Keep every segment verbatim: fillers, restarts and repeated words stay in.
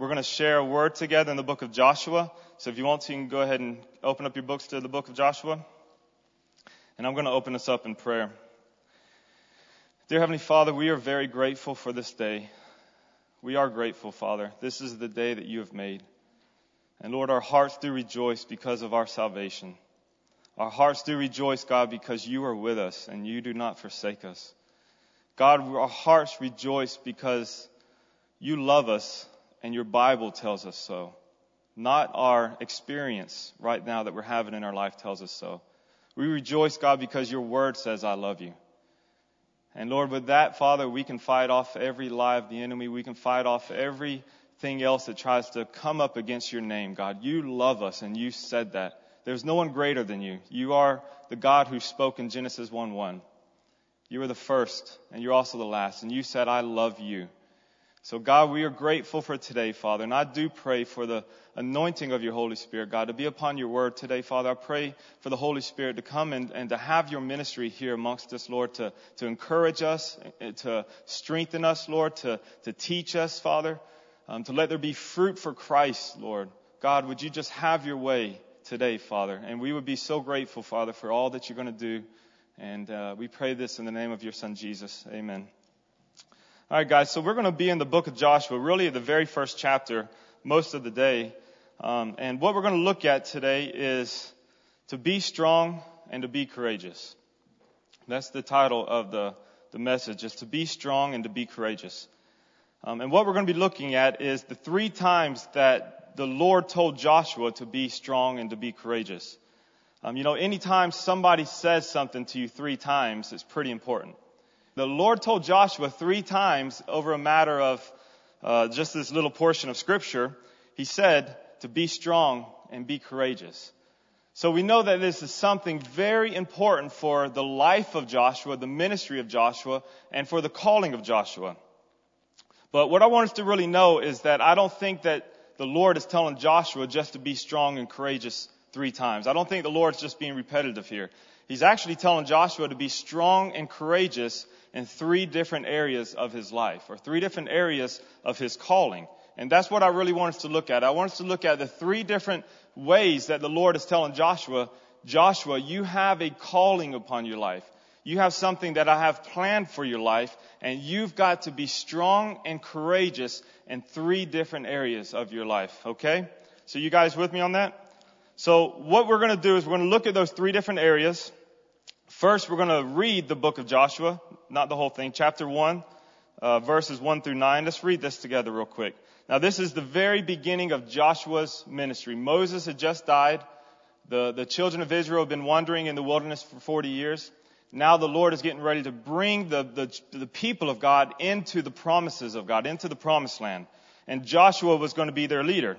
going to share a word together in the book of Joshua. So if you want to, you can go ahead and open up your books to the book of Joshua. And I'm going to open us up in prayer. Dear Heavenly Father, we are very grateful for this day. We are grateful, Father. This is the day that you have made. And Lord, our hearts do rejoice because of our salvation. Our hearts do rejoice, God, because you are with us and you do not forsake us. God, our hearts rejoice because you love us and your Bible tells us so. Not our experience right now that we're having in our life tells us so. We rejoice, God, because your word says, I love you. And Lord, with that, Father, we can fight off every lie of the enemy. We can fight off everything else that tries to come up against your name, God. You love us and you said that. There's no one greater than you. You are the God who spoke in Genesis one one. You are the first and you're also the last. And you said, I love you. So God, we are grateful for today, Father. And I do pray for the anointing of your Holy Spirit, God, to be upon your word today, Father. I pray for the Holy Spirit to come and, and to have your ministry here amongst us, Lord, to, to encourage us, to strengthen us, Lord, to, to teach us, Father, um, to let there be fruit for Christ, Lord. God, would you just have your way today, Father? And we would be so grateful, Father, for all that you're going to do. And uh, we pray this in the name of your Son, Jesus. Amen. All right, guys, so we're going to be in the book of Joshua, really the very first chapter, most of the day. Um, and what we're going to look at today is to be strong and to be courageous. That's the title of the, the message, is to be strong and to be courageous. Um, and what we're going to be looking at is the three times that the Lord told Joshua to be strong and to be courageous. Um, you know, anytime somebody says something to you three times, it's pretty important. The Lord told Joshua three times over a matter of uh, just this little portion of Scripture. He said to be strong and be courageous. So we know that this is something very important for the life of Joshua, the ministry of Joshua, and for the calling of Joshua. But what I want us to really know is that I don't think that the Lord is telling Joshua just to be strong and courageous three times. I don't think the Lord's just being repetitive here. He's actually telling Joshua to be strong and courageous in three different areas of his life, or three different areas of his calling. And that's what I really want us to look at. I want us to look at the three different ways that the Lord is telling Joshua, Joshua, you have a calling upon your life. You have something that I have planned for your life, and you've got to be strong and courageous in three different areas of your life. Okay? So you guys with me on that? So what we're going to do is we're going to look at those three different areas. First, we're going to read the book of Joshua, not the whole thing, chapter one, uh, verses one through nine. Let's read this together real quick. Now, this is the very beginning of Joshua's ministry. Moses had just died. The, the children of Israel have been wandering in the wilderness for forty years. Now the Lord is getting ready to bring the, the, the people of God into the promises of God, into the promised land. And Joshua was going to be their leader.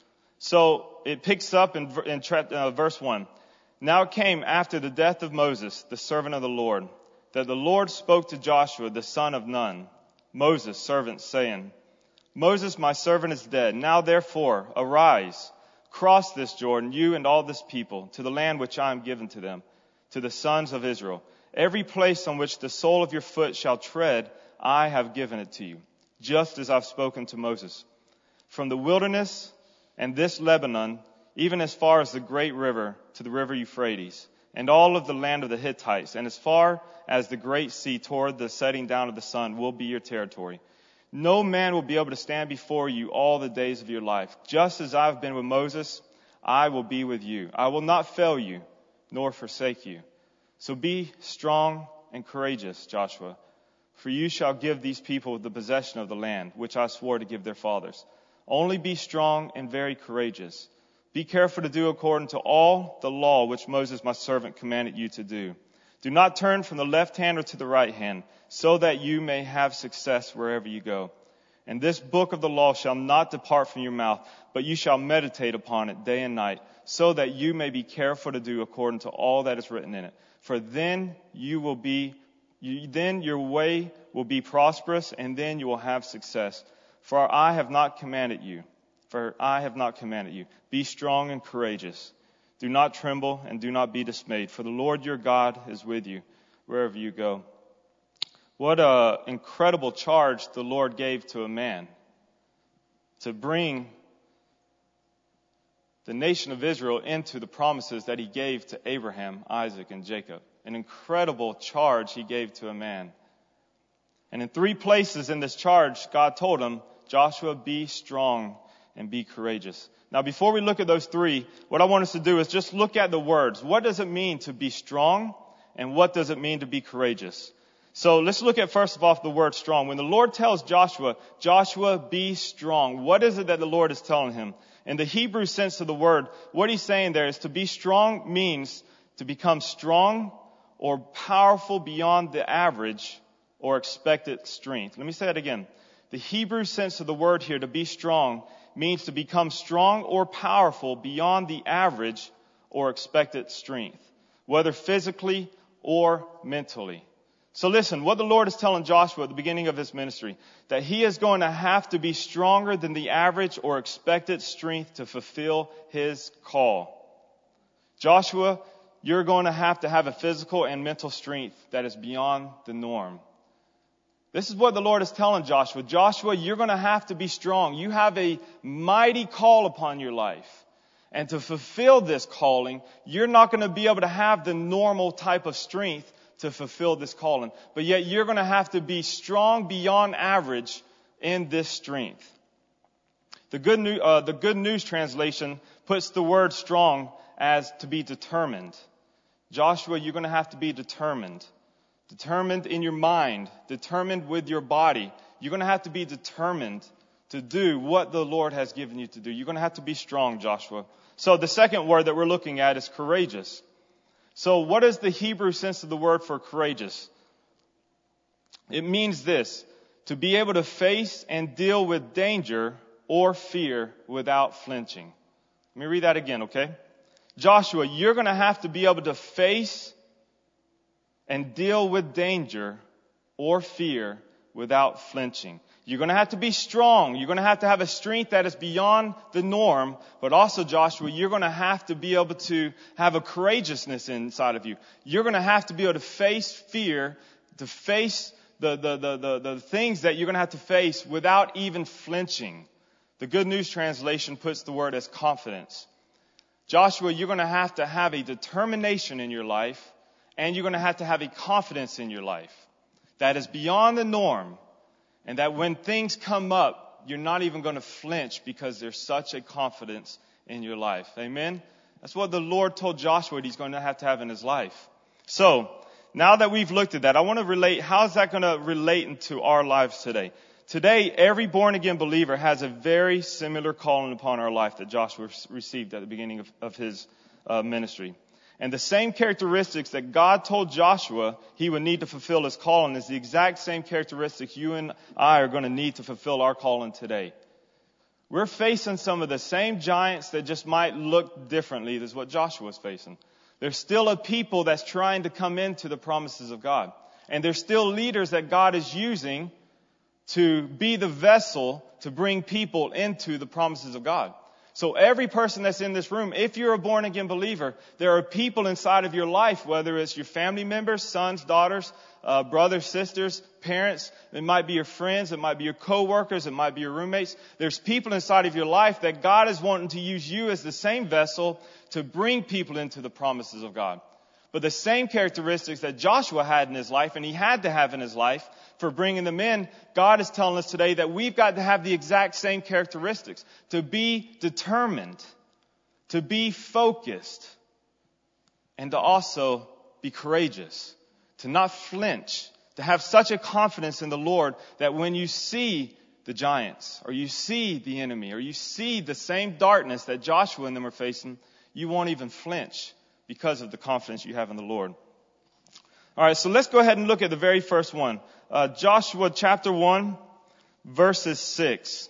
So it picks up in, in uh, verse one. Now it came after the death of Moses, the servant of the Lord, that the Lord spoke to Joshua, the son of Nun, Moses' servant, saying, Moses, my servant, is dead. Now therefore, arise, cross this Jordan, you and all this people, to the land which I am given to them, to the sons of Israel. Every place on which the sole of your foot shall tread, I have given it to you, just as I've spoken to Moses. From the wilderness and this Lebanon, even as far as the great river to the river Euphrates, and all of the land of the Hittites, and as far as the great sea toward the setting down of the sun will be your territory. No man will be able to stand before you all the days of your life. Just as I've been with Moses, I will be with you. I will not fail you, nor forsake you. So be strong and courageous, Joshua, for you shall give these people the possession of the land, which I swore to give their fathers. Only be strong and very courageous. Be careful to do according to all the law which Moses my servant commanded you to do. Do not turn from the left hand or to the right hand, so that you may have success wherever you go. And this book of the law shall not depart from your mouth, but you shall meditate upon it day and night, so that you may be careful to do according to all that is written in it. For then you will be, you, then your way will be prosperous, and then you will have success. For I have not commanded you. For I have not commanded you. Be strong and courageous. Do not tremble and do not be dismayed. For the Lord your God is with you wherever you go. What an incredible charge the Lord gave to a man. to bring the nation of Israel into the promises that he gave to Abraham, Isaac, and Jacob. An incredible charge he gave to a man. And in three places in this charge, God told him, Joshua, be strong and be courageous. Now, before we look at those three, what I want us to do is just look at the words. What does it mean to be strong? And what does it mean to be courageous? So let's look at first of all the word strong. When the Lord tells Joshua, Joshua, be strong, what is it that the Lord is telling him? In the Hebrew sense of the word, what he's saying there is to be strong means to become strong or powerful beyond the average or expected strength. Let me say that again. The Hebrew sense of the word here, to be strong, means to become strong or powerful beyond the average or expected strength, whether physically or mentally. So listen, what the Lord is telling Joshua at the beginning of his ministry, that he is going to have to be stronger than the average or expected strength to fulfill his call. Joshua, you're going to have to have a physical and mental strength that is beyond the norm. This is what the Lord is telling Joshua. Joshua, you're going to have to be strong. You have a mighty call upon your life. And to fulfill this calling, you're not going to be able to have the normal type of strength to fulfill this calling. But yet you're going to have to be strong beyond average in this strength. The Good News, uh, the Good News translation puts the word strong as to be determined. Joshua, you're going to have to be determined. Determined in your mind, determined with your body. You're going to have to be determined to do what the Lord has given you to do. You're going to have to be strong, Joshua. So the second word that we're looking at is courageous. So what is the Hebrew sense of the word for courageous? It means this, to be able to face and deal with danger or fear without flinching. Let me read that again, okay? Joshua, you're going to have to be able to face and deal with danger or fear without flinching. You're going to have to be strong. You're going to have to have a strength that is beyond the norm. But also, Joshua, you're going to have to be able to have a courageousness inside of you. You're going to have to be able to face fear, to face the, the, the, the, the things that you're going to have to face without even flinching. The Good News translation puts the word as confidence. Joshua, you're going to have to have a determination in your life, and you're going to have to have a confidence in your life that is beyond the norm. And that when things come up, you're not even going to flinch because there's such a confidence in your life. Amen? That's what the Lord told Joshua he's going to have to have in his life. So, now that we've looked at that, I want to relate, how is that going to relate into our lives today? Today, every born-again believer has a very similar calling upon our life that Joshua received at the beginning of, of his uh, ministry. And the same characteristics that God told Joshua he would need to fulfill his calling is the exact same characteristics you and I are going to need to fulfill our calling today. We're facing some of the same giants that just might look differently than what Joshua was facing. There's still a people that's trying to come into the promises of God. And there's still leaders that God is using to be the vessel to bring people into the promises of God. So every person that's in this room, if you're a born-again believer, there are people inside of your life, whether it's your family members, sons, daughters, uh, brothers, sisters, parents. It might be your friends. It might be your co-workers. It might be your roommates. There's people inside of your life that God is wanting to use you as the same vessel to bring people into the promises of God. But the same characteristics that Joshua had in his life, and he had to have in his life for bringing them in, God is telling us today that we've got to have the exact same characteristics. To be determined, to be focused, and to also be courageous. To not flinch, to have such a confidence in the Lord that when you see the giants, or you see the enemy, or you see the same darkness that Joshua and them are facing, you won't even flinch because of the confidence you have in the Lord. All right, so let's go ahead and look at the very first one. Uh, Joshua chapter one, verses six.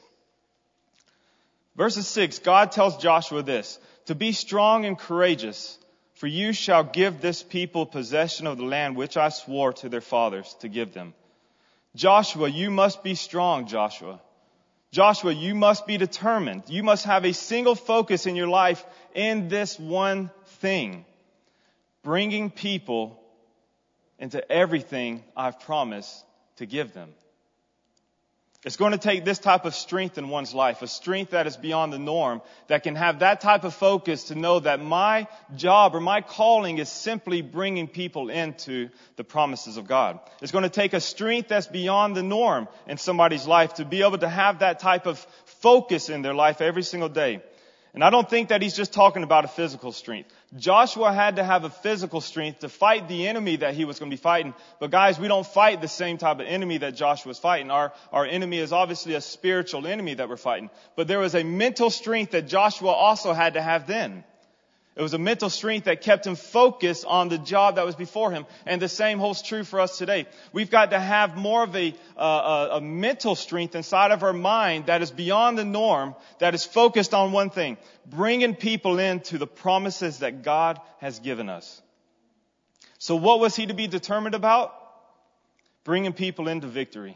Verses six, God tells Joshua this, to be strong and courageous, for you shall give this people possession of the land which I swore to their fathers to give them. Joshua, you must be strong, Joshua. Joshua, you must be determined. You must have a single focus in your life in this one thing. Bringing people into everything I've promised to give them. It's going to take this type of strength in one's life, a strength that is beyond the norm, that can have that type of focus to know that my job or my calling is simply bringing people into the promises of God. It's going to take a strength that's beyond the norm in somebody's life to be able to have that type of focus in their life every single day. And I don't think that he's just talking about a physical strength. Joshua had to have a physical strength to fight the enemy that he was going to be fighting. But guys, we don't fight the same type of enemy that Joshua was fighting. Our, our enemy is obviously a spiritual enemy that we're fighting. But there was a mental strength that Joshua also had to have then. It was a mental strength that kept him focused on the job that was before him. And the same holds true for us today. We've got to have more of a, uh, a, a mental strength inside of our mind that is beyond the norm, that is focused on one thing, bringing people into the promises that God has given us. So what was he to be determined about? Bringing people into victory.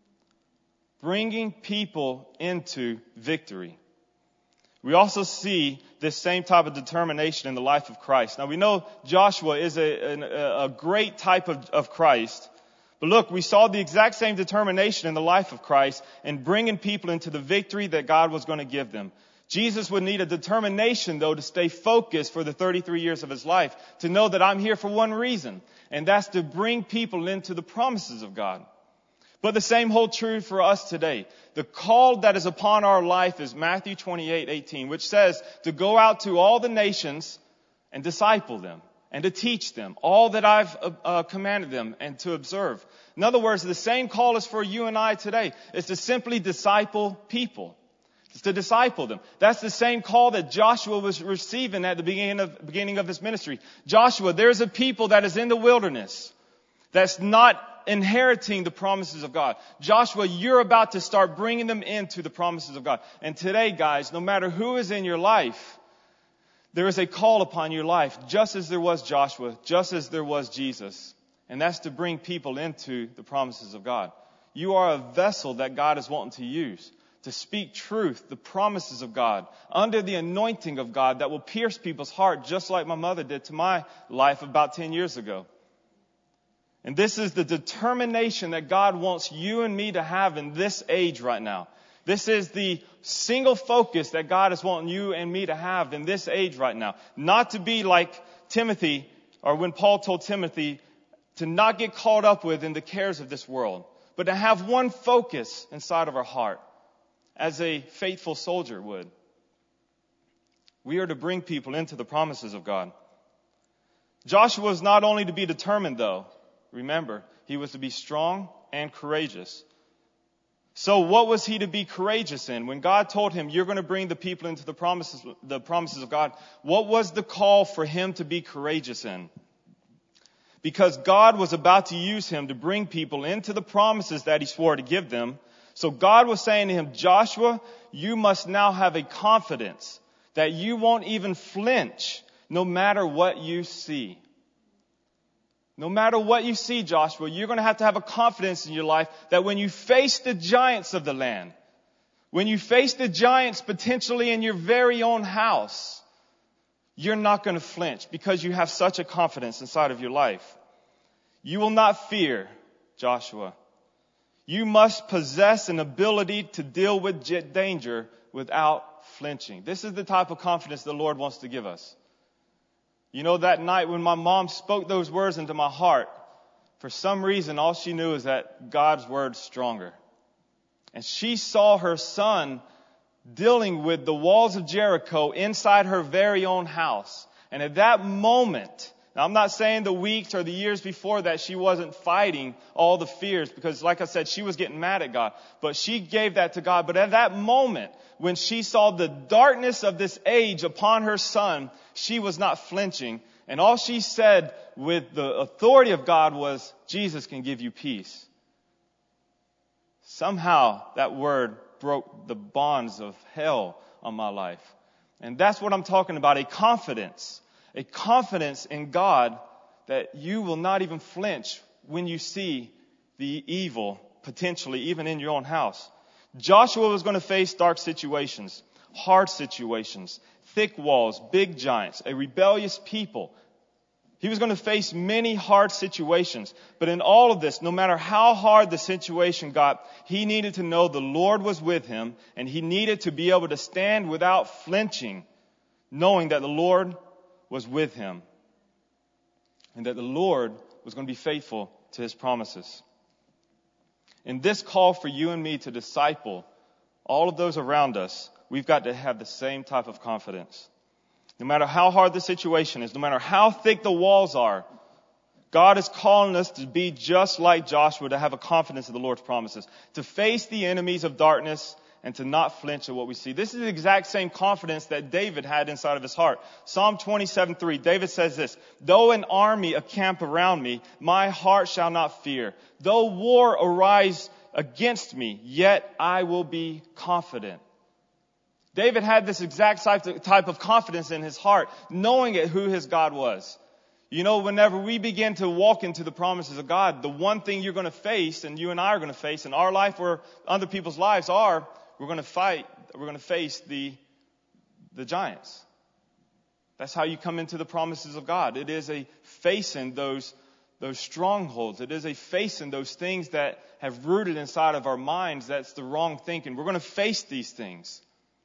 Bringing people into victory. We also see this same type of determination in the life of Christ. Now we know Joshua is a, a, a great type of, of Christ. But look, we saw the exact same determination in the life of Christ in bringing people into the victory that God was going to give them. Jesus would need a determination, though, to stay focused for the thirty-three years of his life, to know that I'm here for one reason, and that's to bring people into the promises of God. But the same holds true for us today. The call that is upon our life is Matthew twenty-eight eighteen, which says to go out to all the nations and disciple them and to teach them all that I've uh, commanded them and to observe. In other words, the same call is for you and I today. It's to simply disciple people. It's to disciple them. That's the same call that Joshua was receiving at the beginning of, beginning of his ministry. Joshua, there's a people that is in the wilderness that's not inheriting the promises of God. Joshua, you're about to start bringing them into the promises of God. And today, guys, no matter who is in your life, there is a call upon your life, just as there was Joshua, just as there was Jesus. And that's to bring people into the promises of God. You are a vessel that God is wanting to use to speak truth, the promises of God, under the anointing of God that will pierce people's heart, just like my mother did to my life about ten years ago. And this is the determination that God wants you and me to have in this age right now. This is the single focus that God is wanting you and me to have in this age right now. Not to be like Timothy, or when Paul told Timothy, to not get caught up with in the cares of this world, but to have one focus inside of our heart, as a faithful soldier would. We are to bring people into the promises of God. Joshua was not only to be determined, though. Remember, he was to be strong and courageous. So what was he to be courageous in? When God told him, you're going to bring the people into the promises, the promises of God, what was the call for him to be courageous in? Because God was about to use him to bring people into the promises that he swore to give them. So God was saying to him, Joshua, you must now have a confidence that you won't even flinch no matter what you see. No matter what you see, Joshua, you're going to have to have a confidence in your life that when you face the giants of the land, when you face the giants potentially in your very own house, you're not going to flinch because you have such a confidence inside of your life. You will not fear, Joshua. You must possess an ability to deal with danger without flinching. This is the type of confidence the Lord wants to give us. You know, that night when my mom spoke those words into my heart, for some reason, all she knew is that God's word's stronger. And she saw her son dealing with the walls of Jericho inside her very own house. And at that moment, now I'm not saying the weeks or the years before that she wasn't fighting all the fears, because like I said, she was getting mad at God. But she gave that to God. But at that moment, when she saw the darkness of this age upon her son, she was not flinching. And all she said with the authority of God was, Jesus can give you peace. Somehow that word broke the bonds of hell on my life. And that's what I'm talking about, a confidence. A confidence in God that you will not even flinch when you see the evil, potentially, even in your own house. Joshua was going to face dark situations, hard situations, thick walls, big giants, a rebellious people. He was going to face many hard situations. But in all of this, no matter how hard the situation got, he needed to know the Lord was with him, and he needed to be able to stand without flinching, knowing that the Lord was with him and that the Lord was going to be faithful to his promises. In this call for you and me to disciple all of those around us, we've got to have the same type of confidence. No matter how hard the situation is, no matter how thick the walls are, God is calling us to be just like Joshua, to have a confidence in the Lord's promises, to face the enemies of darkness and to not flinch at what we see. This is the exact same confidence that David had inside of his heart. Psalm twenty-seven three, David says this, "Though an army encamp around me, my heart shall not fear. Though war arise against me, yet I will be confident." David had this exact type of confidence in his heart, knowing it who his God was. You know, whenever we begin to walk into the promises of God, the one thing you're going to face, and you and I are going to face in our life or other people's lives are, we're going to fight, we're going to face the, the giants. That's how you come into the promises of God. It is a facing those, those strongholds. It is a facing those things that have rooted inside of our minds. That's the wrong thinking. We're going to face these things.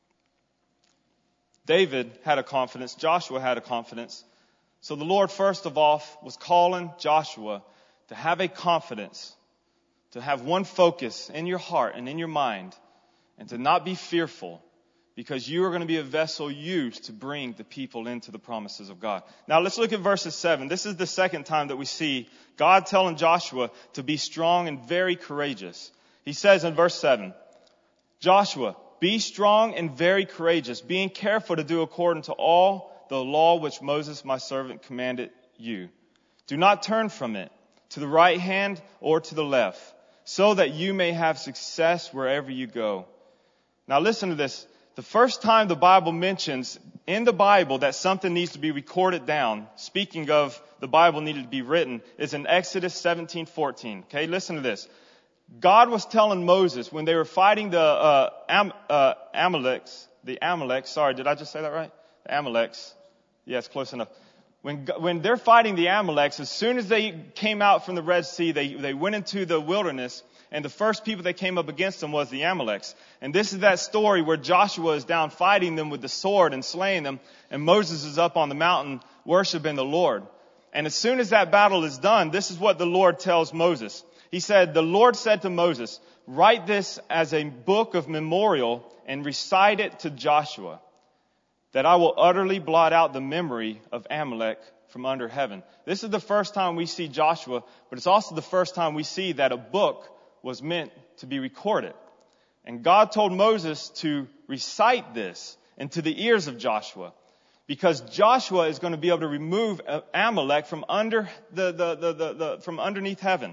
David had a confidence. Joshua had a confidence. So the Lord, first of all, was calling Joshua to have a confidence, to have one focus in your heart and in your mind, and to not be fearful, because you are going to be a vessel used to bring the people into the promises of God. Now let's look at verses seven. This is the second time that we see God telling Joshua to be strong and very courageous. He says in verse seven, "Joshua, be strong and very courageous, being careful to do according to all the law which Moses my servant commanded you. Do not turn from it to the right hand or to the left, so that you may have success wherever you go." Now listen to this. The first time the Bible mentions in the Bible that something needs to be recorded down, speaking of the Bible needed to be written, is in Exodus seventeen fourteen. Okay, listen to this. God was telling Moses when they were fighting the uh, Am, uh, Amaleks, the Amaleks, sorry, did I just say that right? The Amaleks. Yeah, it's close enough. When, when they're fighting the Amaleks, as soon as they came out from the Red Sea, they, they went into the wilderness, and the first people that came up against them was the Amaleks. And this is that story where Joshua is down fighting them with the sword and slaying them, and Moses is up on the mountain worshiping the Lord. And as soon as that battle is done, this is what the Lord tells Moses. He said, the Lord said to Moses, "Write this as a book of memorial and recite it to Joshua, that I will utterly blot out the memory of Amalek from under heaven." This is the first time we see Joshua, but it's also the first time we see that a book was meant to be recorded. And God told Moses to recite this into the ears of Joshua, because Joshua is going to be able to remove Amalek from under the, the, the, the, the from underneath heaven.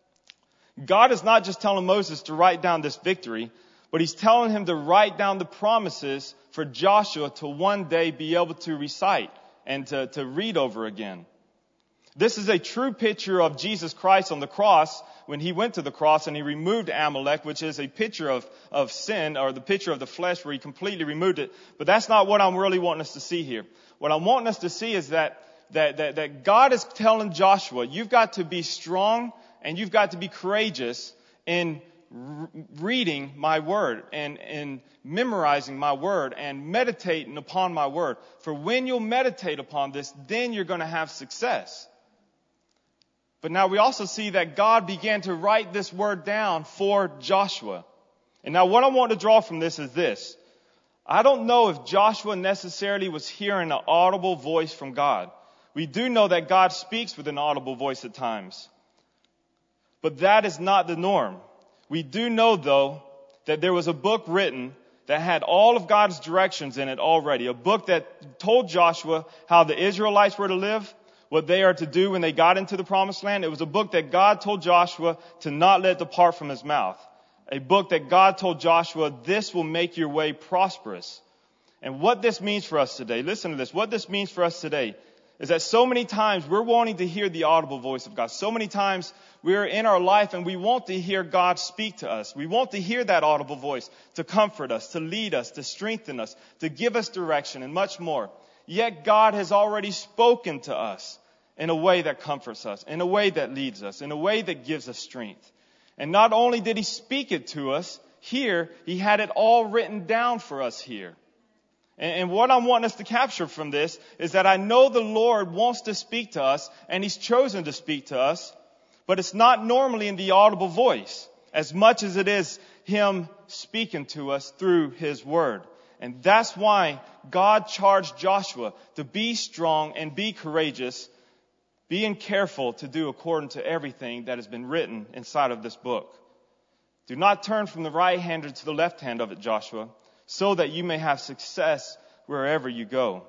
God is not just telling Moses to write down this victory, but he's telling him to write down the promises for Joshua to one day be able to recite and to, to read over again. This is a true picture of Jesus Christ on the cross when he went to the cross and he removed Amalek, which is a picture of, of sin, or the picture of the flesh where he completely removed it. But that's not what I'm really wanting us to see here. What I'm wanting us to see is that, that, that, that God is telling Joshua, you've got to be strong and you've got to be courageous in r- reading my word and, and memorizing my word and meditating upon my word. For when you'll meditate upon this, then you're going to have success. But now we also see that God began to write this word down for Joshua. And now what I want to draw from this is this. I don't know if Joshua necessarily was hearing an audible voice from God. We do know that God speaks with an audible voice at times. But that is not the norm. We do know, though, that there was a book written that had all of God's directions in it already. A book that told Joshua how the Israelites were to live, what they are to do when they got into the promised land. It was a book that God told Joshua to not let depart from his mouth. A book that God told Joshua, this will make your way prosperous. And what this means for us today, listen to this, what this means for us today is that so many times we're wanting to hear the audible voice of God. So many times we're in our life and we want to hear God speak to us. We want to hear that audible voice to comfort us, to lead us, to strengthen us, to give us direction and much more. Yet God has already spoken to us in a way that comforts us, in a way that leads us, in a way that gives us strength. And not only did he speak it to us here, he had it all written down for us here. And, and what I'm wanting us to capture from this is that I know the Lord wants to speak to us, and he's chosen to speak to us, but it's not normally in the audible voice as much as it is him speaking to us through his word. And that's why God charged Joshua to be strong and be courageous, being careful to do according to everything that has been written inside of this book. Do not turn from the right hand to the left hand of it, Joshua, so that you may have success wherever you go.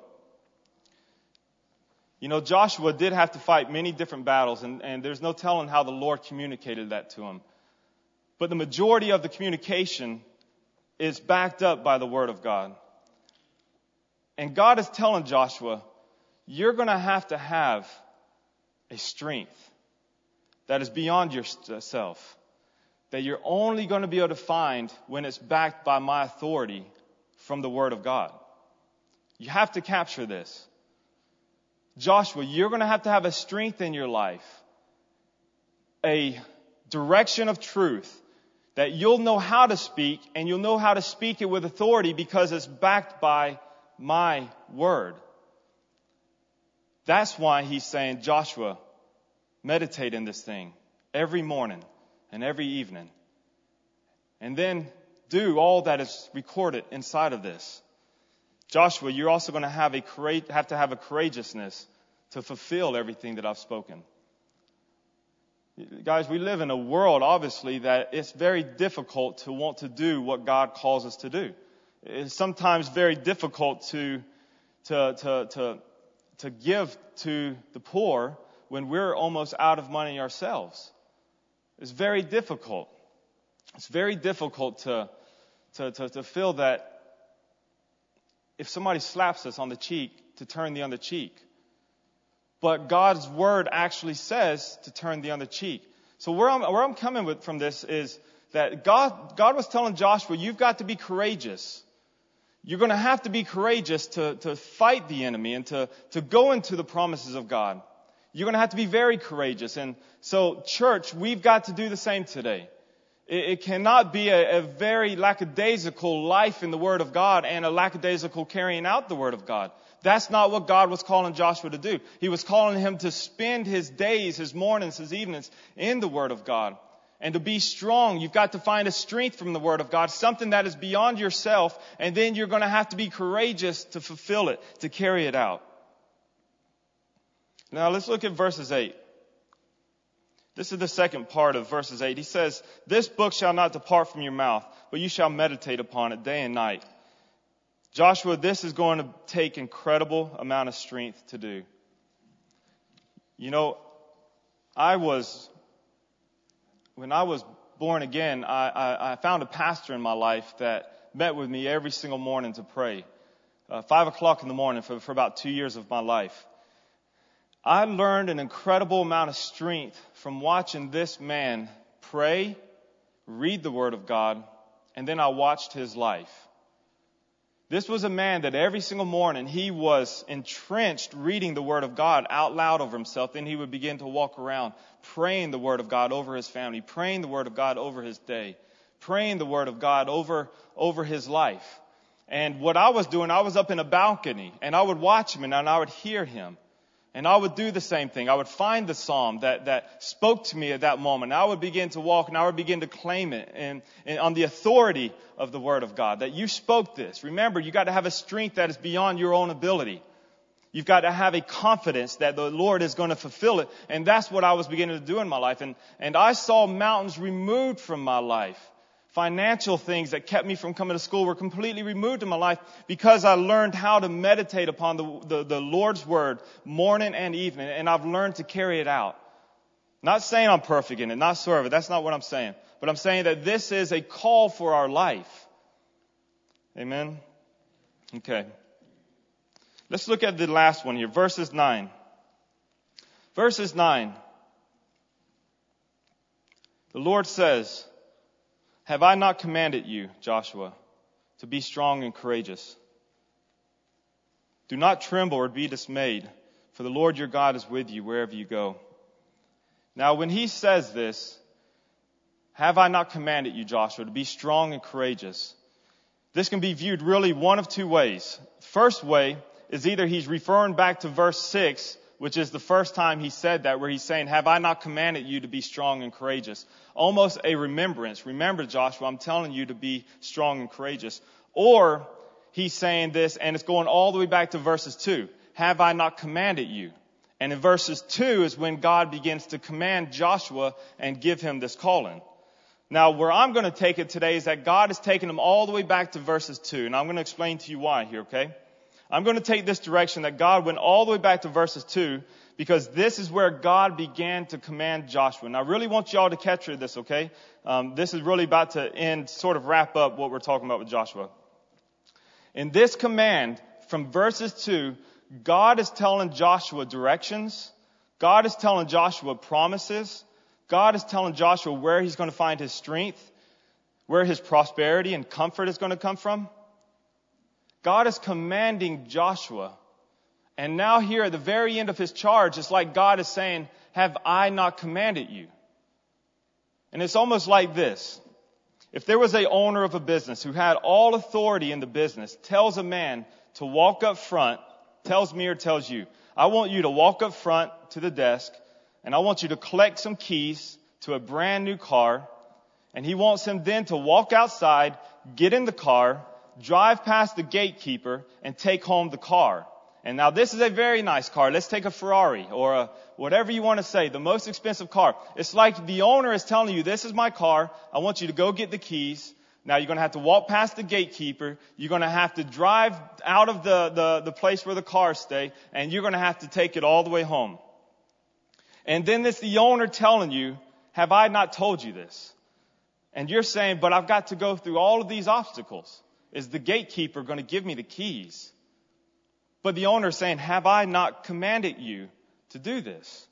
You know, Joshua did have to fight many different battles, and, and there's no telling how the Lord communicated that to him. But the majority of the communication is backed up by the Word of God. And God is telling Joshua, you're going to have to have a strength that is beyond yourself, that you're only going to be able to find when it's backed by my authority from the Word of God. You have to capture this. Joshua, you're going to have to have a strength in your life, a direction of truth, that you'll know how to speak, and you'll know how to speak it with authority because it's backed by my word. That's why he's saying, Joshua, meditate in this thing every morning and every evening. And then do all that is recorded inside of this. Joshua, you're also going to have a have to have a courageousness to fulfill everything that I've spoken. Guys, we live in a world, obviously, that it's very difficult to want to do what God calls us to do. It's sometimes very difficult to to to to to give to the poor when we're almost out of money ourselves. It's very difficult. It's very difficult to to to, to feel that if somebody slaps us on the cheek, to turn the other cheek. But God's word actually says to turn the other cheek. So where I'm, where I'm coming with from this is that God, God was telling Joshua, you've got to be courageous. You're going to have to be courageous to, to fight the enemy and to, to go into the promises of God. You're going to have to be very courageous. And so, church, we've got to do the same today. It, it cannot be a, a very lackadaisical life in the Word of God and a lackadaisical carrying out the Word of God. That's not what God was calling Joshua to do. He was calling him to spend his days, his mornings, his evenings in the Word of God. And to be strong, you've got to find a strength from the Word of God, something that is beyond yourself, and then you're going to have to be courageous to fulfill it, to carry it out. Now let's look at verses eight. This is the second part of verses eight. He says, this book shall not depart from your mouth, but you shall meditate upon it day and night. Joshua, this is going to take incredible amount of strength to do. You know, I was, when I was born again, I, I, I found a pastor in my life that met with me every single morning to pray. Uh, five o'clock in the morning for, for about two years of my life. I learned an incredible amount of strength from watching this man pray, read the Word of God, and then I watched his life. This was a man that every single morning he was entrenched reading the Word of God out loud over himself. Then he would begin to walk around praying the Word of God over his family, praying the Word of God over his day, praying the Word of God over, over his life. And what I was doing, I was up in a balcony and I would watch him and I would hear him. And I would do the same thing. I would find the psalm that, that spoke to me at that moment. I would begin to walk and I would begin to claim it and, and on the authority of the Word of God. That you spoke this. Remember, you got to have a strength that is beyond your own ability. You've got to have a confidence that the Lord is going to fulfill it. And that's what I was beginning to do in my life. And, and I saw mountains removed from my life. Financial things that kept me from coming to school were completely removed in my life because I learned how to meditate upon the, the, the Lord's Word morning and evening, and I've learned to carry it out. Not saying I'm perfect in it, not serve it. That's not what I'm saying. But I'm saying that this is a call for our life. Amen? Okay. Let's look at the last one here, verses nine. Verses nine. The Lord says, have I not commanded you, Joshua, to be strong and courageous? Do not tremble or be dismayed, for the Lord your God is with you wherever you go. Now, when he says this, have I not commanded you, Joshua, to be strong and courageous? This can be viewed really one of two ways. First way is either he's referring back to verse six, which is the first time he said that, where he's saying, have I not commanded you to be strong and courageous? Almost a remembrance. Remember, Joshua, I'm telling you to be strong and courageous. Or he's saying this, and it's going all the way back to verses two. Have I not commanded you? And in verses two is when God begins to command Joshua and give him this calling. Now, where I'm going to take it today is that God is taking him all the way back to verses two. And I'm going to explain to you why here, okay? I'm going to take this direction that God went all the way back to verses two because this is where God began to command Joshua. And I really want you all to capture this, okay? Um, this is really about to end, sort of wrap up what we're talking about with Joshua. In this command, from verses two, God is telling Joshua directions. God is telling Joshua promises. God is telling Joshua where he's going to find his strength, where his prosperity and comfort is going to come from. God is commanding Joshua. And now here at the very end of his charge, it's like God is saying, have I not commanded you? And it's almost like this. If there was a owner of a business who had all authority in the business, tells a man to walk up front, tells me or tells you, I want you to walk up front to the desk, and I want you to collect some keys to a brand new car, and he wants him then to walk outside, get in the car, drive past the gatekeeper, and take home the car. And now this is a very nice car. Let's take a Ferrari or a whatever you want to say, the most expensive car. It's like the owner is telling you, this is my car. I want you to go get the keys. Now you're going to have to walk past the gatekeeper. You're going to have to drive out of the, the, the place where the cars stay, and you're going to have to take it all the way home. And then it's the owner telling you, have I not told you this? And you're saying, but I've got to go through all of these obstacles. Is the gatekeeper going to give me the keys? But the owner is saying, have I not commanded you to do this?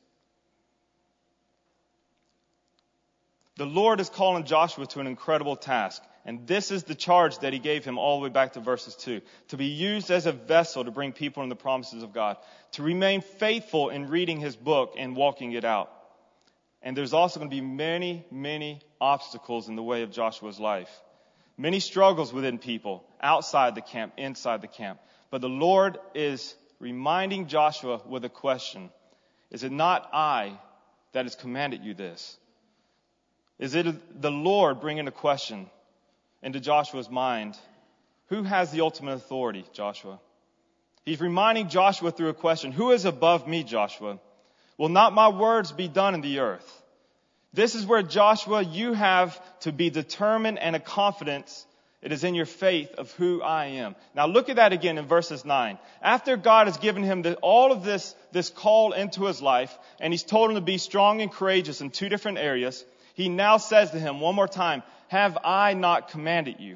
The Lord is calling Joshua to an incredible task. And this is the charge that he gave him all the way back to verses two. To be used as a vessel to bring people in the promises of God. To remain faithful in reading his book and walking it out. And there's also going to be many, many obstacles in the way of Joshua's life. Many struggles within people, outside the camp, inside the camp. But the Lord is reminding Joshua with a question. Is it not I that has commanded you this? Is it the Lord bringing a question into Joshua's mind? Who has the ultimate authority, Joshua? He's reminding Joshua through a question. Who is above me, Joshua? Will not my words be done in the earth? This is where, Joshua, you have to be determined and a confidence. It is in your faith of who I am. Now look at that again in verses nine. After God has given him the, all of this, this call into his life, and he's told him to be strong and courageous in two different areas, he now says to him one more time, have I not commanded you?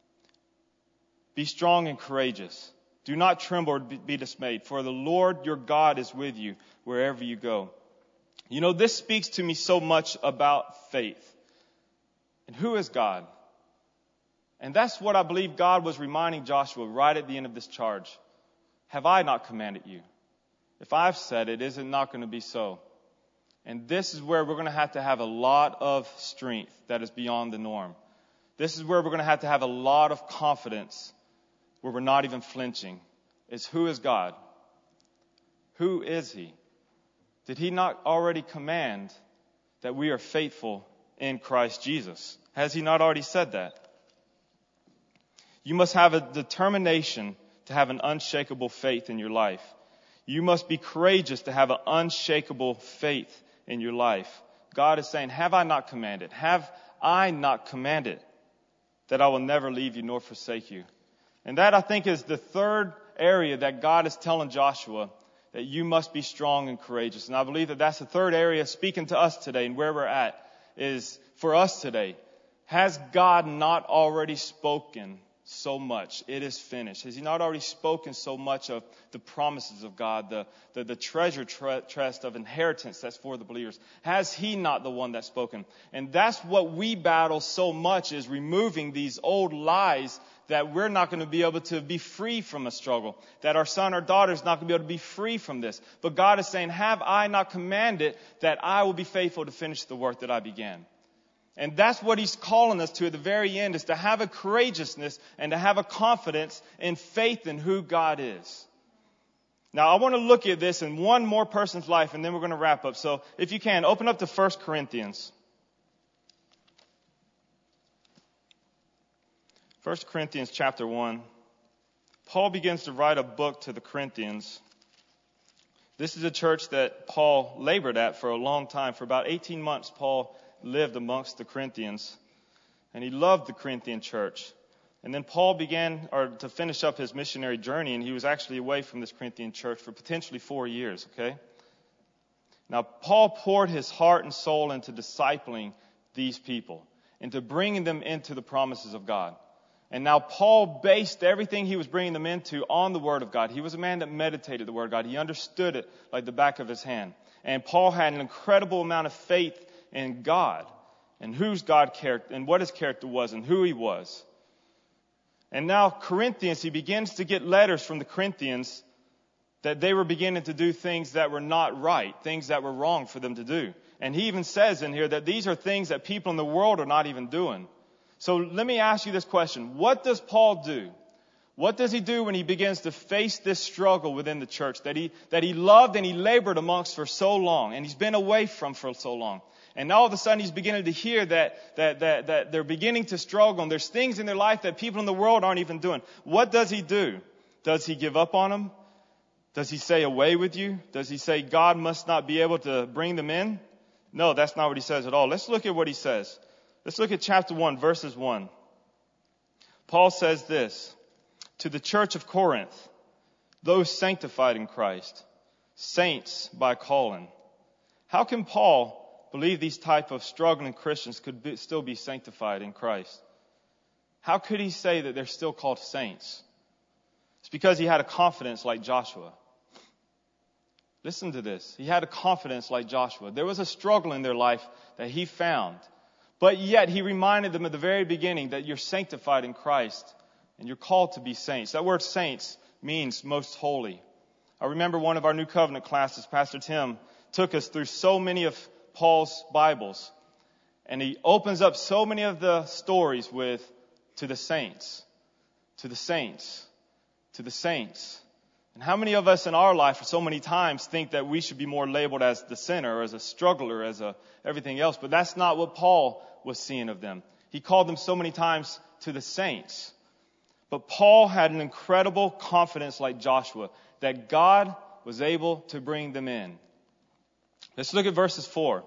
Be strong and courageous. Do not tremble or be dismayed, for the Lord your God is with you wherever you go. You know, this speaks to me so much about faith. And who is God? And that's what I believe God was reminding Joshua right at the end of this charge. Have I not commanded you? If I've said it, is it not going to be so? And this is where we're going to have to have a lot of strength that is beyond the norm. This is where we're going to have to have a lot of confidence where we're not even flinching. Is who is God? Who is he? Did he not already command that we are faithful in Christ Jesus? Has he not already said that? You must have a determination to have an unshakable faith in your life. You must be courageous to have an unshakable faith in your life. God is saying, have I not commanded? Have I not commanded that I will never leave you nor forsake you? And that, I think, is the third area that God is telling Joshua, that you must be strong and courageous. And I believe that that's the third area speaking to us today, and where we're at is for us today. Has God not already spoken so much? It is finished. Has he not already spoken so much of the promises of God, the, the, the treasure tre- chest of inheritance that's for the believers? Has he not the one that's spoken? And that's what we battle so much, is removing these old lies that we're not going to be able to be free from a struggle, that our son or daughter is not going to be able to be free from this. But God is saying, have I not commanded that I will be faithful to finish the work that I began? And that's what he's calling us to at the very end, is to have a courageousness and to have a confidence and faith in who God is. Now, I want to look at this in one more person's life, and then we're going to wrap up. So if you can, open up to First Corinthians. First Corinthians chapter one. Paul begins to write a book to the Corinthians. This is a church that Paul labored at for a long time. For about eighteen months, Paul lived amongst the Corinthians, and he loved the Corinthian church. And then Paul began or to finish up his missionary journey, and he was actually away from this Corinthian church for potentially four years, okay? Now, Paul poured his heart and soul into discipling these people, into bringing them into the promises of God. And now Paul based everything he was bringing them into on the Word of God. He was a man that meditated the Word of God. He understood it like the back of his hand. And Paul had an incredible amount of faith in God and whose God character and what his character was and who he was. And now Corinthians, he begins to get letters from the Corinthians that they were beginning to do things that were not right, things that were wrong for them to do. And he even says in here that these are things that people in the world are not even doing. So let me ask you this question. What does Paul do? What does he do when he begins to face this struggle within the church that he, that he loved and he labored amongst for so long and he's been away from for so long? And all of a sudden he's beginning to hear that, that, that, that they're beginning to struggle and there's things in their life that people in the world aren't even doing. What does he do? Does he give up on them? Does he say away with you? Does he say God must not be able to bring them in? No, that's not what he says at all. Let's look at what he says. Let's look at chapter one, verses one. Paul says this, to the church of Corinth, those sanctified in Christ, saints by calling. How can Paul believe these type of struggling Christians could be, still be sanctified in Christ? How could he say that they're still called saints? It's because he had a confidence like Joshua. Listen to this. He had a confidence like Joshua. There was a struggle in their life that he found. But yet he reminded them at the very beginning that you're sanctified in Christ and you're called to be saints. That word saints means most holy. I remember one of our New Covenant classes, Pastor Tim, took us through so many of Paul's Bibles. And he opens up so many of the stories with, to the saints, to the saints, to the saints. And how many of us in our life so many times think that we should be more labeled as the sinner, or as a struggler, as a everything else? But that's not what Paul was seeing of them. He called them so many times to the saints. But Paul had an incredible confidence like Joshua that God was able to bring them in. Let's look at verses four.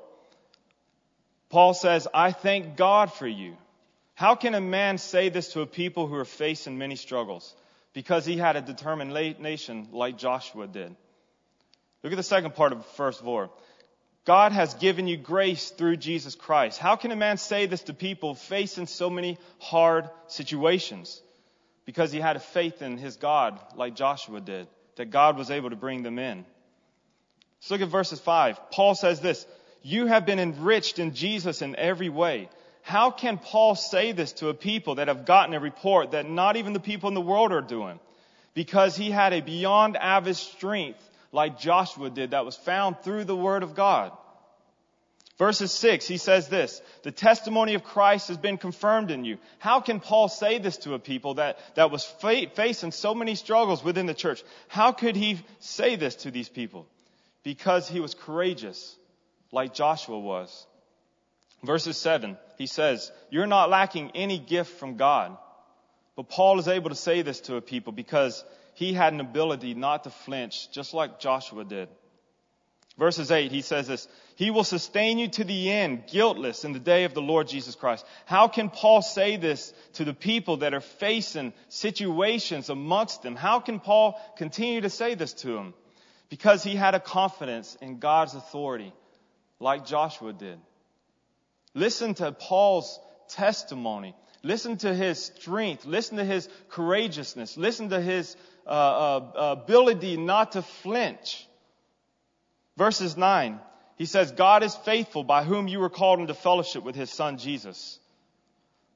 Paul says, I thank God for you. How can a man say this to a people who are facing many struggles? Because he had a determination like Joshua did. Look at the second part of verse four. God has given you grace through Jesus Christ. How can a man say this to people facing so many hard situations? Because he had a faith in his God like Joshua did, that God was able to bring them in. Let's look at verses five. Paul says this, you have been enriched in Jesus in every way. How can Paul say this to a people that have gotten a report that not even the people in the world are doing? Because he had a beyond average strength like Joshua did that was found through the Word of God. Verses six, he says this, the testimony of Christ has been confirmed in you. How can Paul say this to a people that, that was fa- facing so many struggles within the church? How could he say this to these people? Because he was courageous like Joshua was. Verses seven, he says, you're not lacking any gift from God. But Paul is able to say this to a people because he had an ability not to flinch, just like Joshua did. Verses eight, he says this, he will sustain you to the end, guiltless in the day of the Lord Jesus Christ. How can Paul say this to the people that are facing situations amongst them? How can Paul continue to say this to them? Because he had a confidence in God's authority, like Joshua did. Listen to Paul's testimony. Listen to his strength. Listen to his courageousness. Listen to his uh, uh, ability not to flinch. Verses nine, he says, God is faithful by whom you were called into fellowship with his son Jesus.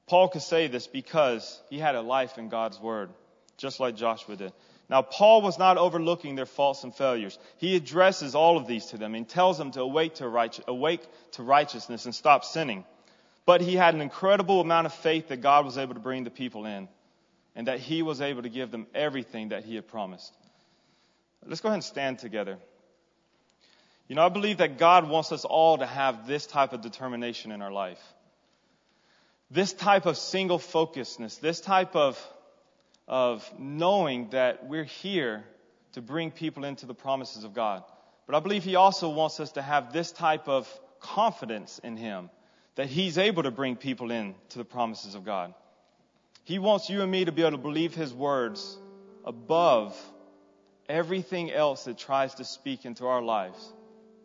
Paul could say this because he had a life in God's word, just like Joshua did. Now, Paul was not overlooking their faults and failures. He addresses all of these to them and tells them to awake to, right, awake to righteousness and stop sinning. But he had an incredible amount of faith that God was able to bring the people in and that he was able to give them everything that he had promised. Let's go ahead and stand together. You know, I believe that God wants us all to have this type of determination in our life. This type of single focusedness, this type of of knowing that we're here to bring people into the promises of God. But I believe he also wants us to have this type of confidence in him, that he's able to bring people in to the promises of God. He wants you and me to be able to believe his words above everything else that tries to speak into our lives.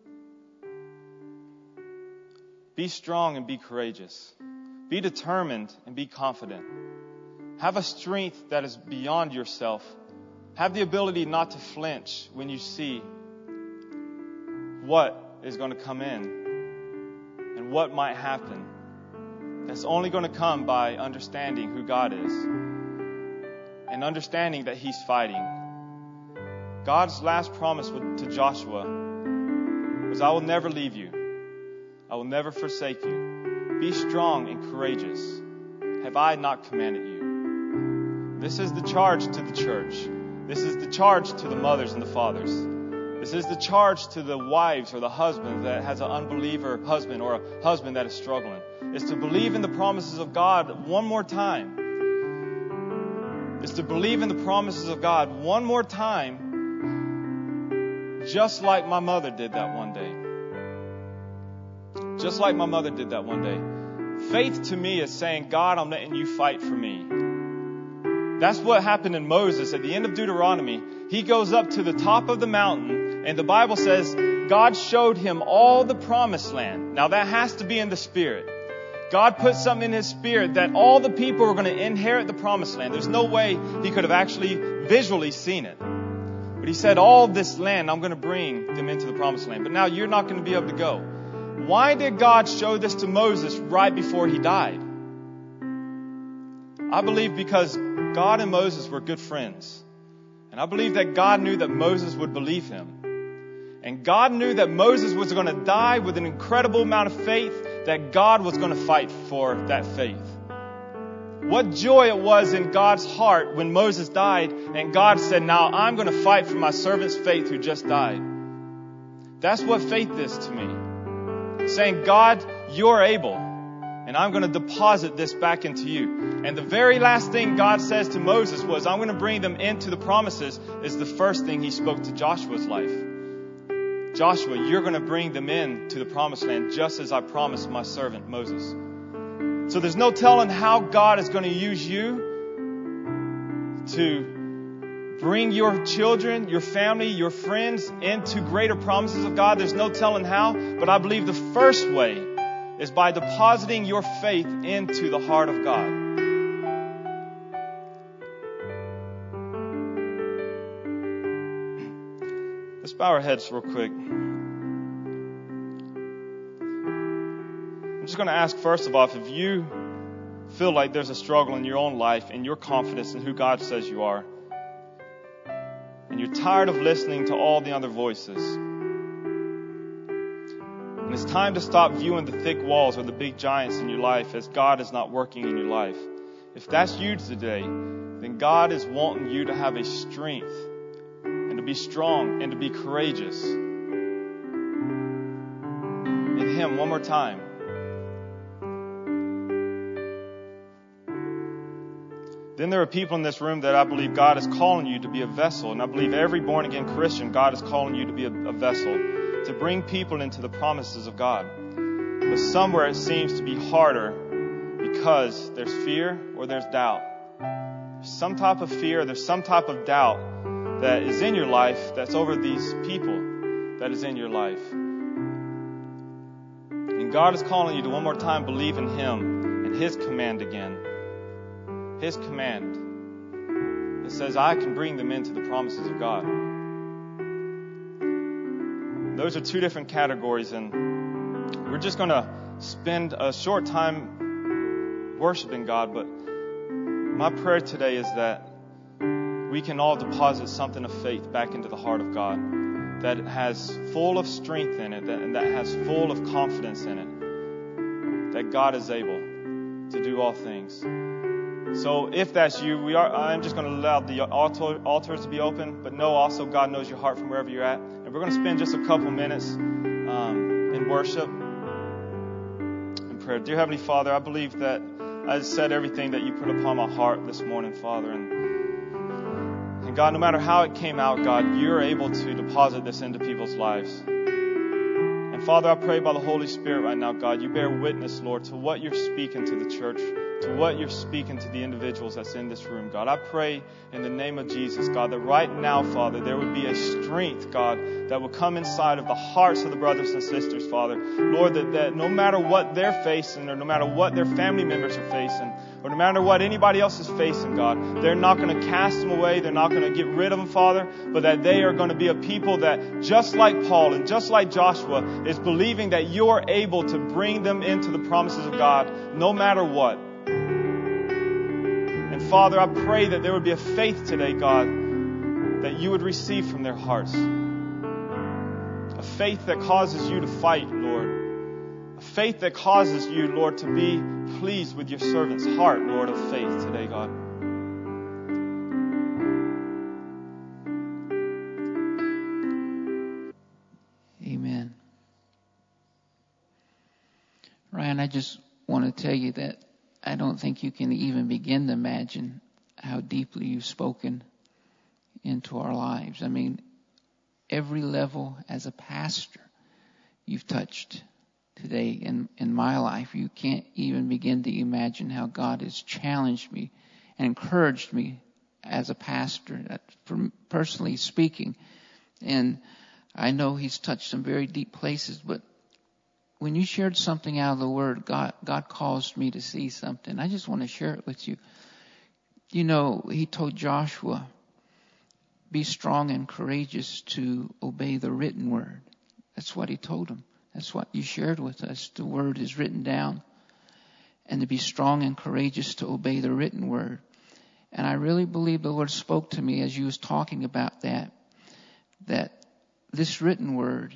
Be strong and be courageous. Be determined and be confident. Have a strength that is beyond yourself. Have the ability not to flinch when you see what is going to come in and what might happen. That's only going to come by understanding who God is and understanding that he's fighting. God's last promise to Joshua was, I will never leave you. I will never forsake you. Be strong and courageous. Have I not commanded you? This is the charge to the church. This is the charge to the mothers and the fathers. This is the charge to the wives or the husband that has an unbeliever husband or a husband that is struggling. Is to believe in the promises of God one more time. Is to believe in the promises of God one more time, just like my mother did that one day. Just like my mother did that one day. Faith to me is saying, God, I'm letting you fight for me. That's what happened in Moses at the end of Deuteronomy. He goes up to the top of the mountain, and the Bible says God showed him all the promised land. Now that has to be in the spirit. God put something in his spirit that all the people were going to inherit the promised land. There's no way he could have actually visually seen it. But he said, all this land, I'm going to bring them into the promised land. But now you're not going to be able to go. Why did God show this to Moses right before he died? I believe because God and Moses were good friends. And I believe that God knew that Moses would believe him. And God knew that Moses was going to die with an incredible amount of faith, that God was going to fight for that faith. What joy it was in God's heart when Moses died and God said, now I'm going to fight for my servant's faith who just died. That's what faith is to me. Saying, God, you're able, and I'm going to deposit this back into you. And the very last thing God says to Moses was, I'm going to bring them into the promises, is the first thing he spoke to Joshua's life. Joshua, you're going to bring them in to the promised land just as I promised my servant Moses. So there's no telling how God is going to use you to bring your children, your family, your friends into greater promises of God. There's no telling how, but I believe the first way is by depositing your faith into the heart of God. Let's bow our heads real quick. I'm just going to ask first of all, if you feel like there's a struggle in your own life and your confidence in who God says you are, and you're tired of listening to all the other voices, and it's time to stop viewing the thick walls or the big giants in your life as God is not working in your life. If that's you today, then God is wanting you to have a strength and to be strong and to be courageous in Him one more time. Then there are people in this room that I believe God is calling you to be a vessel. And I believe every born-again Christian, God is calling you to be a, a vessel, to bring people into the promises of God. But somewhere it seems to be harder because there's fear or there's doubt. There's some type of fear, there's some type of doubt that is in your life that's over these people that is in your life. And God is calling you to one more time believe in Him and His command again. His command that says, I can bring them into the promises of God. Those are two different categories, and we're just going to spend a short time worshiping God, but my prayer today is that we can all deposit something of faith back into the heart of God that has full of strength in it, that, and that has full of confidence in it, that God is able to do all things. So if that's you, we are, I'm just going to allow the altar, altars to be open, but know also God knows your heart from wherever you're at. And we're going to spend just a couple minutes um, in worship and prayer. Dear Heavenly Father, I believe that I said everything that you put upon my heart this morning, Father. And, and God, no matter how it came out, God, you're able to deposit this into people's lives. And Father, I pray by the Holy Spirit right now, God, you bear witness, Lord, to what you're speaking to the church, to what you're speaking to the individuals that's in this room, God. I pray in the name of Jesus, God, that right now, Father, there would be a strength, God, that will come inside of the hearts of the brothers and sisters, Father. Lord, that, that no matter what they're facing, or no matter what their family members are facing, or no matter what anybody else is facing, God, they're not going to cast them away. They're not going to get rid of them, Father, but that they are going to be a people that, just like Paul and just like Joshua, is believing that you're able to bring them into the promises of God no matter what. And Father, I pray that there would be a faith today, God, that you would receive from their hearts. A faith that causes you to fight, Lord. A faith that causes you, Lord, to be pleased with your servant's heart, Lord, of faith today, God. Amen. Ryan, I just want to tell you that I don't think you can even begin to imagine how deeply you've spoken into our lives. I mean, every level as a pastor you've touched today in, in my life. You can't even begin to imagine how God has challenged me and encouraged me as a pastor, from personally speaking. And I know he's touched some very deep places, but when you shared something out of the Word, God, God caused me to see something. I just want to share it with you. You know, he told Joshua, be strong and courageous to obey the written word. That's what he told him. That's what you shared with us. The word is written down. And to be strong and courageous to obey the written word. And I really believe the Lord spoke to me as you was talking about that, that this written word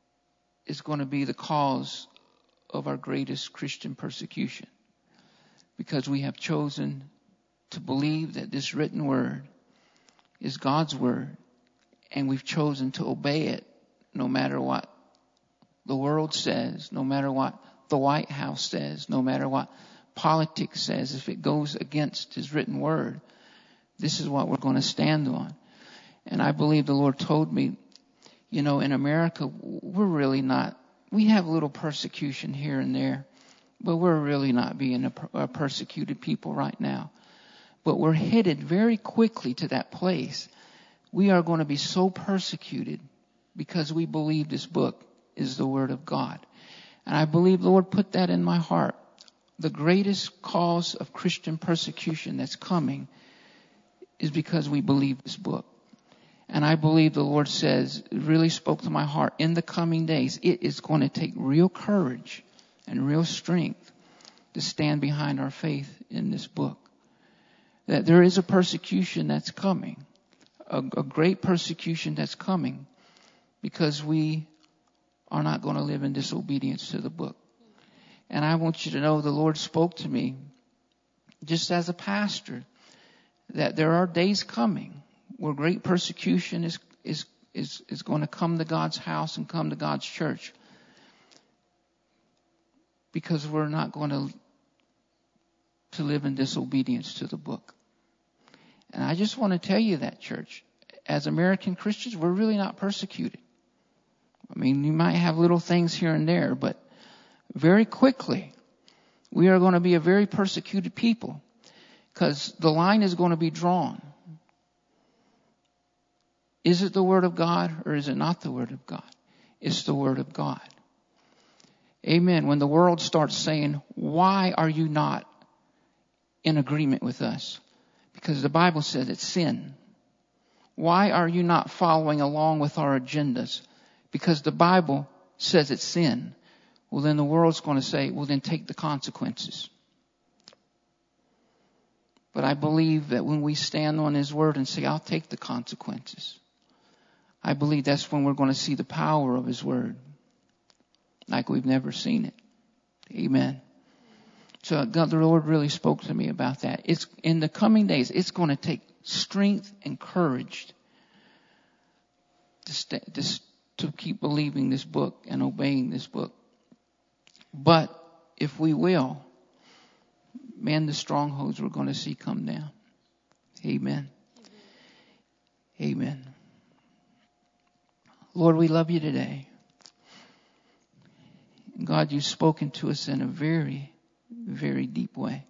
is going to be the cause of our greatest Christian persecution. Because we have chosen to believe that this written word is God's word. And we've chosen to obey it no matter what the world says, no matter what the White House says, no matter what politics says. If it goes against his written word, this is what we're going to stand on. And I believe the Lord told me, you know, in America, we're really not, we have a little persecution here and there, but we're really not being a, a persecuted people right now. But we're headed very quickly to that place. We are going to be so persecuted because we believe this book is the Word of God. And I believe the Lord put that in my heart. The greatest cause of Christian persecution that's coming is because we believe this book. And I believe the Lord says, it really spoke to my heart, in the coming days, it is going to take real courage and real strength to stand behind our faith in this book. That there is a persecution that's coming, a, a great persecution that's coming, because we are not going to live in disobedience to the book. And I want you to know the Lord spoke to me, just as a pastor, that there are days coming where great persecution is, is, is, is going to come to God's house and come to God's church. Because we're not going to, to live in disobedience to the book. And I just want to tell you that, church, as American Christians, we're really not persecuted. I mean, you might have little things here and there, but very quickly, we are going to be a very persecuted people, because the line is going to be drawn. Is it the Word of God or is it not the Word of God? It's the Word of God. Amen. When the world starts saying, why are you not in agreement with us? Because the Bible says it's sin. Why are you not following along with our agendas? Because the Bible says it's sin. Well, then the world's going to say, well, then take the consequences. But I believe that when we stand on His Word and say, I'll take the consequences, I believe that's when we're going to see the power of His Word like we've never seen it. Amen. So God, the Lord really spoke to me about that. It's in the coming days, it's going to take strength and courage to, stay, to, to keep believing this book and obeying this book. But if we will, man, the strongholds we're going to see come down. Amen. Amen. Lord, we love you today. God, you've spoken to us in a very, very deep way.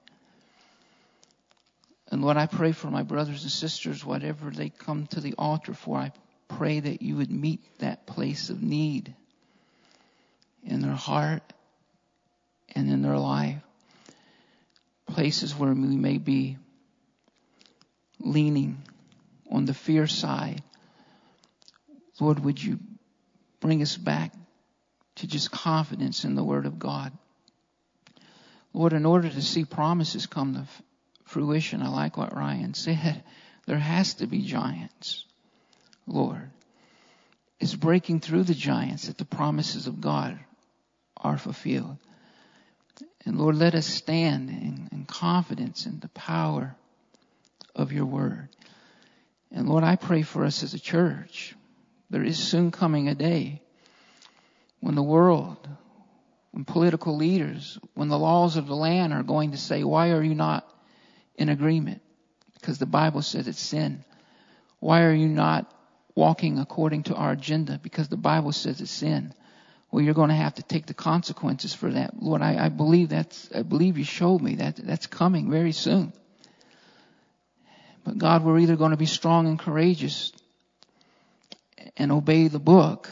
And Lord, I pray for my brothers and sisters, whatever they come to the altar for, I pray that you would meet that place of need in their heart and in their life. Places where we may be leaning on the fear side. Lord, would you bring us back to just confidence in the Word of God. Lord, in order to see promises come to fruition, I like what Ryan said, there has to be giants. Lord, it's breaking through the giants that the promises of God are fulfilled. And Lord, let us stand in, in confidence in the power of your Word. And Lord, I pray for us as a church. There is soon coming a day when the world, when political leaders, when the laws of the land are going to say, why are you not in agreement? Because the Bible says it's sin. Why are you not walking according to our agenda? Because the Bible says it's sin. Well, you're going to have to take the consequences for that. Lord, I, I believe that's, I believe you showed me that that's coming very soon. But God, we're either going to be strong and courageous and obey the book,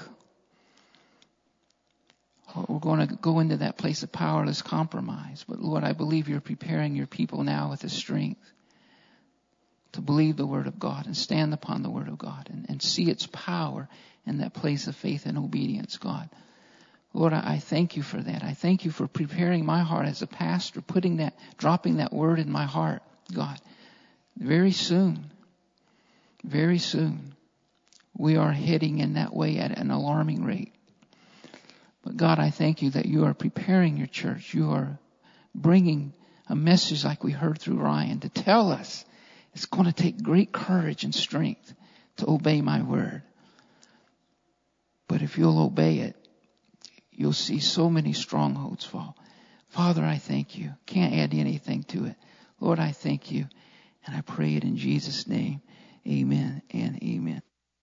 or we're going to go into that place of powerless compromise. But Lord, I believe you're preparing your people now with the strength to believe the Word of God and stand upon the Word of God and, and see its power in that place of faith and obedience, God. Lord, I, I thank you for that. I thank you for preparing my heart as a pastor, putting that, dropping that word in my heart, God. Very soon, very soon, we are heading in that way at an alarming rate. But God, I thank you that you are preparing your church. You are bringing a message like we heard through Ryan to tell us it's going to take great courage and strength to obey my word. But if you'll obey it, you'll see so many strongholds fall. Father, I thank you. Can't add anything to it. Lord, I thank you. And I pray it in Jesus' name. Amen and amen.